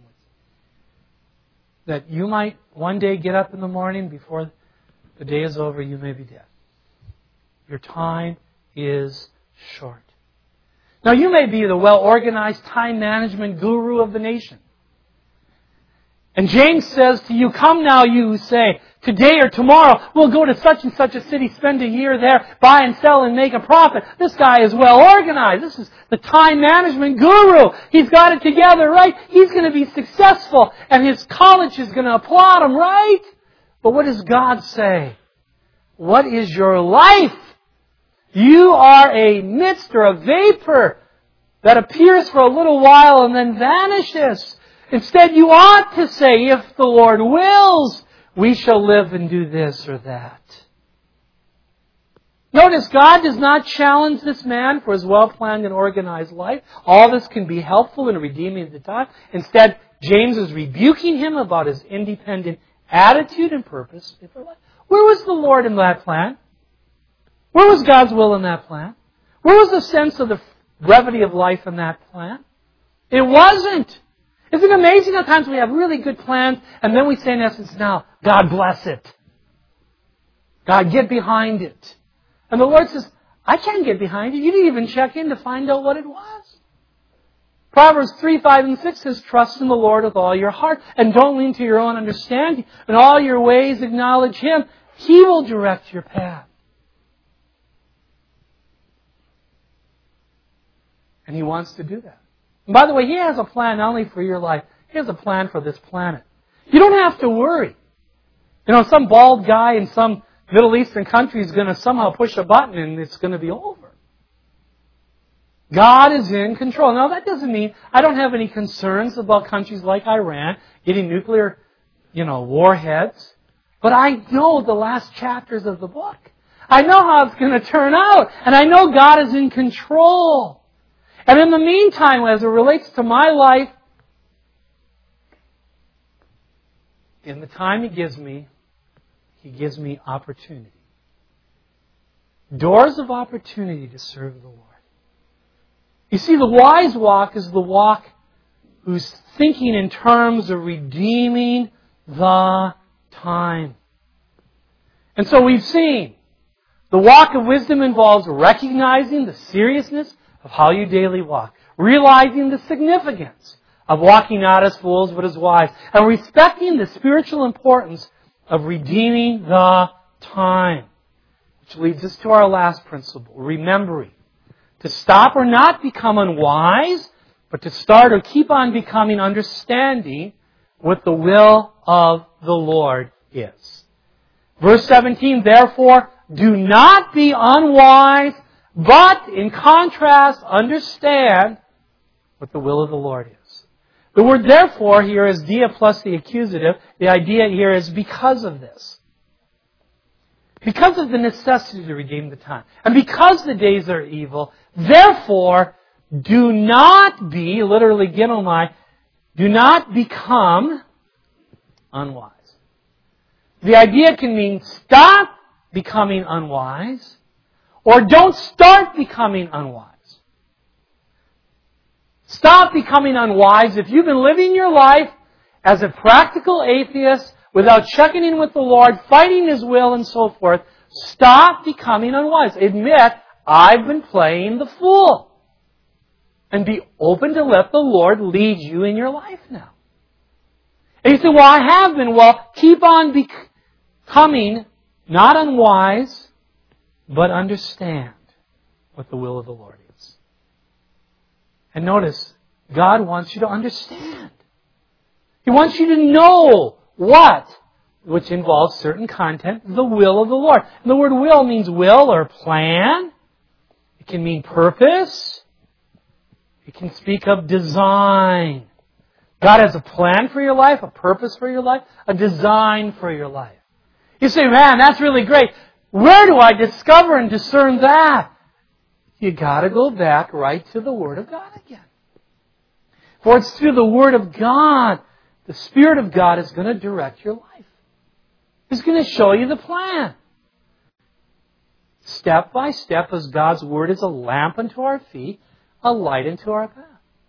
That you might one day get up in the morning before the day is over, you may be dead. Your time is short. Now you may be the well-organized time management guru of the nation. And James says to you, come now, you who say, today or tomorrow, we'll go to such and such a city, spend a year there, buy and sell and make a profit. This guy is well organized. This is the time management guru. He's got it together, right? He's going to be successful, and his college is going to applaud him, right? But what does God say? What is your life? You are a mist or a vapor that appears for a little while and then vanishes. Instead, you ought to say, if the Lord wills, we shall live and do this or that. Notice, God does not challenge this man for his well-planned and organized life. All this can be helpful in redeeming the time. Instead, James is rebuking him about his independent attitude and purpose for life. Where was the Lord in that plan? Where was God's will in that plan? Where was the sense of the brevity of life in that plan? It wasn't. Isn't it amazing how times we have really good plans and then we say in essence, now, God bless it. God, get behind it. And the Lord says, I can't get behind it. You didn't even check in to find out what it was. Proverbs 3, 5, and 6 says, trust in the Lord with all your heart and don't lean to your own understanding. In all your ways acknowledge Him. He will direct your path. And He wants to do that. And by the way, He has a plan not only for your life, He has a plan for this planet. You don't have to worry. Some bald guy in some Middle Eastern country is going to somehow push a button and it's going to be over. God is in control. Now, that doesn't mean I don't have any concerns about countries like Iran getting nuclear, warheads. But I know the last chapters of the book. I know how it's going to turn out. And I know God is in control. And in the meantime, as it relates to my life, in the time He gives me opportunity. Doors of opportunity to serve the Lord. You see, the wise walk is the walk who's thinking in terms of redeeming the time. And so we've seen the walk of wisdom involves recognizing the seriousness of how you daily walk, realizing the significance of walking not as fools but as wise, and respecting the spiritual importance of redeeming the time. Which leads us to our last principle, remembering to stop or not become unwise, but to start or keep on becoming understanding what the will of the Lord is. Verse 17, therefore, do not be unwise, but in contrast, understand what the will of the Lord is. The word therefore here is dia plus the accusative. The idea here is because of this. Because of the necessity to redeem the time. And because the days are evil, therefore, do not be, literally ginomai, do not become unwise. The idea can mean stop becoming unwise, or don't start becoming unwise. Stop becoming unwise if you've been living your life as a practical atheist without checking in with the Lord, fighting His will and so forth. Stop becoming unwise. Admit, I've been playing the fool. And be open to let the Lord lead you in your life now. And you say, well, I have been. Well, keep on becoming not unwise, but understand what the will of the Lord is. And notice, God wants you to understand. He wants you to know what, which involves certain content, the will of the Lord. And the word will means will or plan. It can mean purpose. It can speak of design. God has a plan for your life, a purpose for your life, a design for your life. You say, man, that's really great. Where do I discover and discern that? You got to go back right to the Word of God again. For it's through the Word of God, the Spirit of God is going to direct your life. He's going to show you the plan. Step by step, as God's Word is a lamp unto our feet, a light unto our path.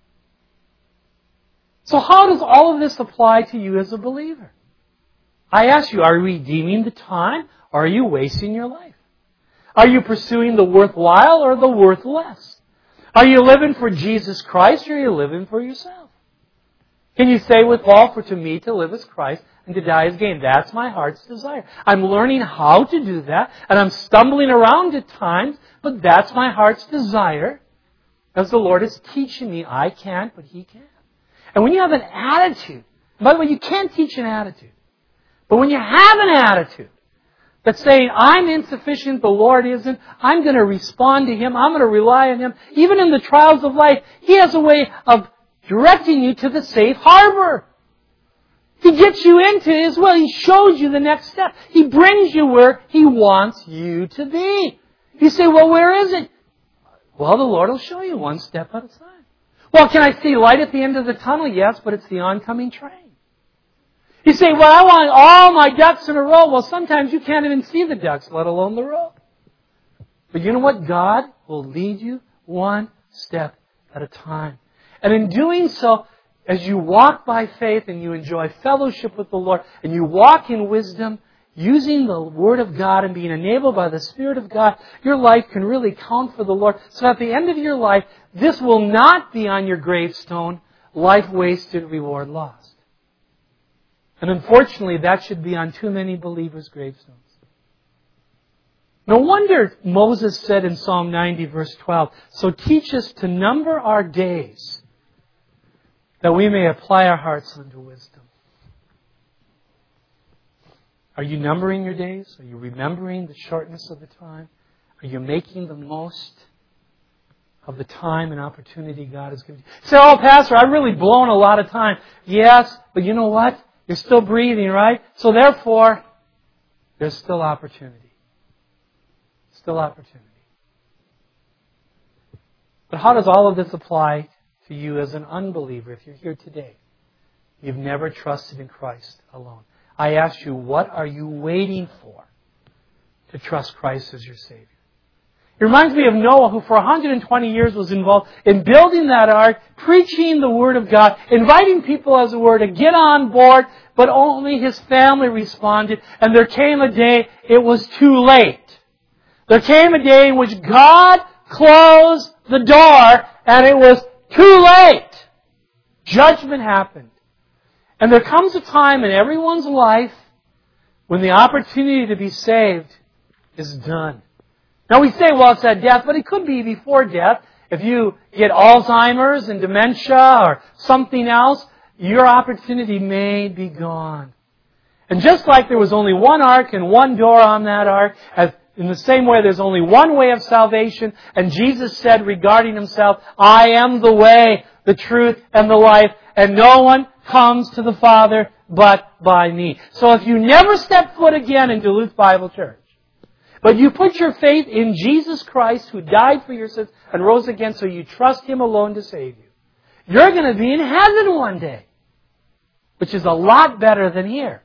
So how does all of this apply to you as a believer? I ask you, are you redeeming the time or are you wasting your life? Are you pursuing the worthwhile or the worthless? Are you living for Jesus Christ or are you living for yourself? Can you say with Paul, for to me to live is Christ and to die is gain? That's my heart's desire. I'm learning how to do that and I'm stumbling around at times, but that's my heart's desire. As the Lord is teaching me, I can't, but He can. And when you have an attitude, by the way, you can't teach an attitude, but when you have an attitude that's saying, I'm insufficient, the Lord isn't, I'm going to respond to Him, I'm going to rely on Him, even in the trials of life, He has a way of directing you to the safe harbor. He gets you into His will. He shows you the next step. He brings you where He wants you to be. You say, well, where is it? Well, the Lord will show you one step at a time. Well, can I see light at the end of the tunnel? Yes, but it's the oncoming train. You say, well, I want all my ducks in a row. Well, sometimes you can't even see the ducks, let alone the row. But you know what? God will lead you one step at a time. And in doing so, as you walk by faith and you enjoy fellowship with the Lord and you walk in wisdom, using the Word of God and being enabled by the Spirit of God, your life can really count for the Lord. So at the end of your life, this will not be on your gravestone, life wasted, reward lost. And unfortunately, that should be on too many believers' gravestones. No wonder Moses said in Psalm 90, verse 12, so teach us to number our days, that we may apply our hearts unto wisdom. Are you numbering your days? Are you remembering the shortness of the time? Are you making the most of the time and opportunity God has given you? You say, oh, Pastor, I've really blown a lot of time. Yes, but you know what? You're still breathing, right? So therefore, there's still opportunity. Still opportunity. But how does all of this apply to you as an unbeliever if you're here today? You've never trusted in Christ alone. I ask you, what are you waiting for to trust Christ as your Savior? It reminds me of Noah, who for 120 years was involved in building that ark, preaching the Word of God, inviting people, as it were, to get on board, but only his family responded. And there came a day it was too late. There came a day in which God closed the door, and it was too late. Judgment happened. And there comes a time in everyone's life when the opportunity to be saved is done. Now we say, well, it's at death, but it could be before death. If you get Alzheimer's and dementia or something else, your opportunity may be gone. And just like there was only one ark and one door on that ark, in the same way there's only one way of salvation, and Jesus said regarding Himself, I am the way, the truth, and the life, and no one comes to the Father but by me. So if you never step foot again in Duluth Bible Church, but you put your faith in Jesus Christ who died for your sins and rose again so you trust Him alone to save you, you're going to be in heaven one day, which is a lot better than here.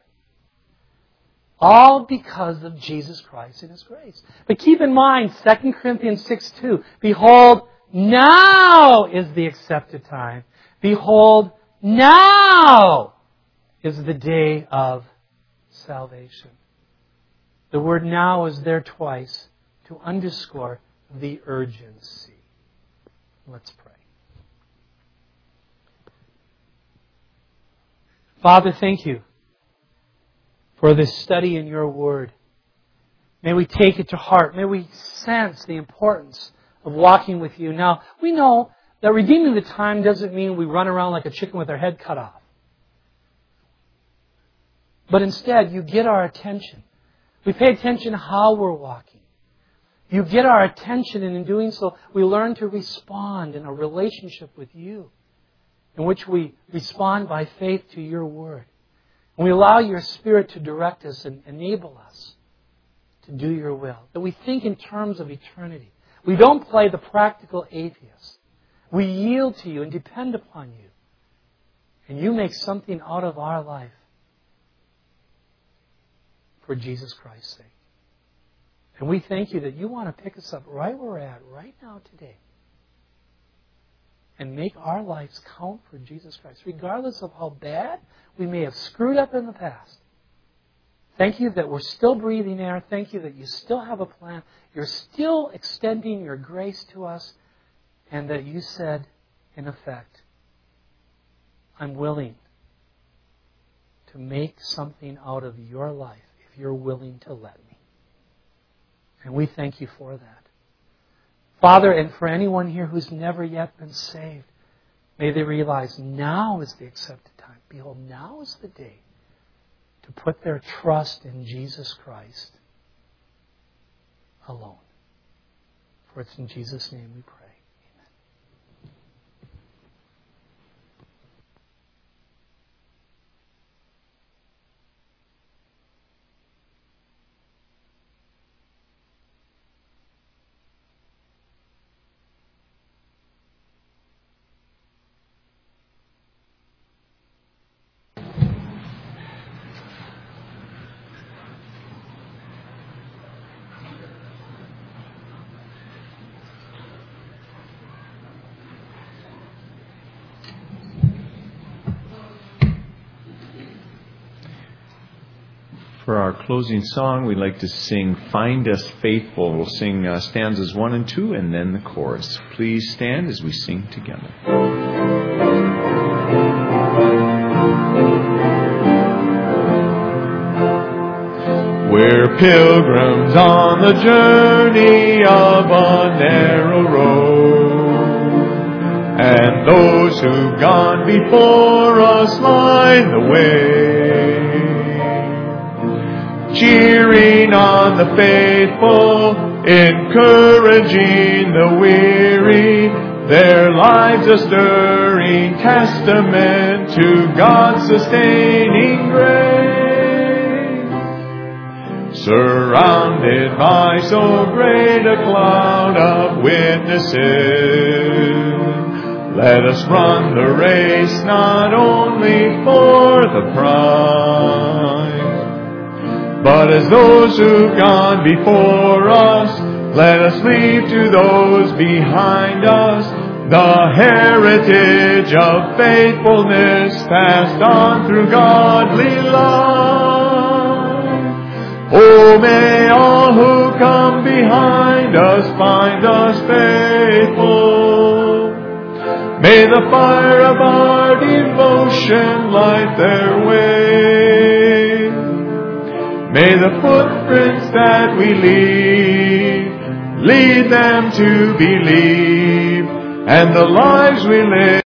All because of Jesus Christ and His grace. But keep in mind, 2 Corinthians 6:2, behold, now is the accepted time. Behold, now is the day of salvation. The word now is there twice to underscore the urgency. Let's pray. Father, thank You for this study in Your Word. May we take it to heart. May we sense the importance of walking with You. Now, we know that redeeming the time doesn't mean we run around like a chicken with our head cut off. But instead, You get our attention. We pay attention to how we're walking. You get our attention, and in doing so, we learn to respond in a relationship with You, in which we respond by faith to Your Word. And we allow Your Spirit to direct us and enable us to do Your will. That we think in terms of eternity. We don't play the practical atheist. We yield to You and depend upon You. And You make something out of our life for Jesus Christ's sake. And we thank You that You want to pick us up right where we're at, right now, today, and make our lives count for Jesus Christ, regardless of how bad we may have screwed up in the past. Thank You that we're still breathing air. Thank You that You still have a plan. You're still extending Your grace to us, and that You said, in effect, I'm willing to make something out of your life if You're willing to let me. And we thank You for that. Father, and for anyone here who's never yet been saved, may they realize now is the accepted time. Behold, now is the day to put their trust in Jesus Christ alone. For it's in Jesus' name we pray. For our closing song, we'd like to sing Find Us Faithful. We'll sing stanzas 1 and 2 and then the chorus. Please stand as we sing together. We're pilgrims on the journey of a narrow road, and those who've gone before us line the way, cheering on the faithful, encouraging the weary, their lives a stirring testament to God's sustaining grace. Surrounded by so great a cloud of witnesses, let us run the race not only for the prize, but as those who've gone before us, let us leave to those behind us the heritage of faithfulness passed on through godly life. Oh, may all who come behind us find us faithful. May the fire of our devotion light their way. May the footprints that we leave lead them to believe, and the lives we live